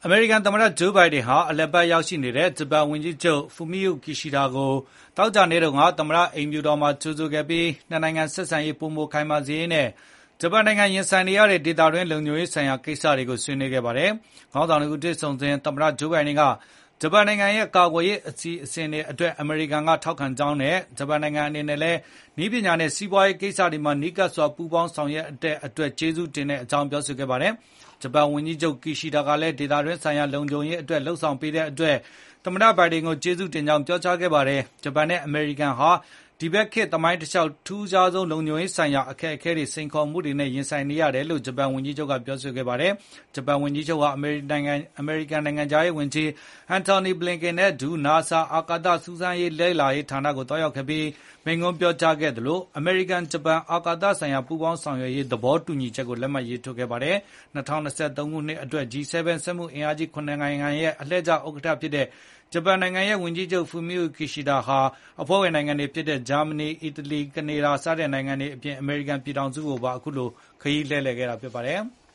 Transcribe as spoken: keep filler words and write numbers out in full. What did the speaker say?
အမေရိကန်သမ္မတဂျိုးဘိုင်ဒန်ဟာအလည်ပတ်ရောက်ရှိနေတဲ့ဂျပန်ဝန်ကြီးချုပ်ဖူမီယိုကီရှီဒါကိုသောကြာနေ့တုန်းကသမ္မတအိမ်ဖြူတော်မှာကြိုဆိုခဲ့ပြီးနှစ်နိုင်ငံဆက်ဆံရေးပိုမိုခိုင်မာစေရေးနဲ့ဂျပန်နိုင်ငံရင်ဆိုင်နေရတဲ့ဒေသတွင်းလုံခြုံရေးဆိုင်ရာကိစ္စတွေကိုဆွေးနွေးခဲ့ပါတယ်။ခေါင်းဆောင်တို့တွေ့ဆုံစဉ်သမ္မတဂျိုးဘိုင်ဒန်ကဂျပန်နိုင်ငံရဲ့ကာကွယ်ရေးအစီအစဉ်တွေအတွက်အမေရိကန်ကထောက်ခံကြောင်းနဲ့ဂျပန်နိုင်ငံအနေနဲ့လည်းနည်းပညာနဲ့စီးပွားရေးကိစ္စတွေမှာနီးကပ်စွာပူးပေါင်းဆောင်ရွက်တဲ့အတွက်ကျေးဇူးတင်တဲ့အကြောင်းပြောဆိုခဲ့ပါတယ်။ဂျပန်ဝန်ကြီးချုပ်ကီရှီဒါကလည်းဒေသတွင်းဆိုင်ရာလုံခြုံရေးအတွက်လှုံ့ဆော်ပေးတဲ့အတွက်သမ္မတဘိုင်ဒန်ကိုကျေးဇူးတင်ကြောင်းပြောကြားခဲ့ပါတယ်။ဂျပန်နဲ့အမေရိကန်ဟာဒီဘက်ခေတ်သမိုင်းတစ်လျှောက်ထူးခြားဆုံးလုံခြုံရေးဆိုင်ရာအခက်အခဲတွေစိန်ခေါ်မှုတွေနဲ့ရင်ဆိုင်နေရတယ်လို့ဂျပန်ဝန်ကြီးချုပ်ကပြောဆိုခဲ့ပါတယ်။ဂျပန်ဝန်ကြီးချုပ်ဟာအမေရိကန်နိုင်ငံအမေရိကန်နိုင်ငံသားရေးဝန်ကြီးအန်တိုနီဘလင်ကန်နဲ့ဒူနာဆာအာကာသစူးစမ်းရေးလဲလာရေးဌာနကိုတွားရောက်ခဲ့ပြီးမိန့်ခွန်းပြောကြားခဲ့တယ်လို့အမေရိကန်ဂျပန်အာကာသဆိုင်ရာပူးပေါင်းဆောင်ရွက်ရေးသဘောတူညီချက်ကိုလက်မှတ်ရေးထိုးခဲ့ပါတယ်။၂၀၂၃ ခုနှစ်အတွက် ဂျီ ဆဗန် စက်မှုအင်အားကြီးခုနစ်နိုင်ငံရဲ့အလှည့်ကျဥက္ကဋ္ဌဖြစ်တဲ့ဂျပန်နိုင်ငံရဲ့ဝန်ကြီးချုပ်ဖူမီယိုကီရှီဒါဟာအဖွဲ့ဝင်နိုင်ငံတွေဖြစ်တဲ့ဂျာမနီ၊အီတလီ၊ကနေဒါစတဲ့နိုင်ငံတွေအပြင်အမေရိကန်ပြည်ထောင်စုကိုပါအခုလိုခရီးလှည့်လည်ခဲ့တာဖြစ်ပါတယ်။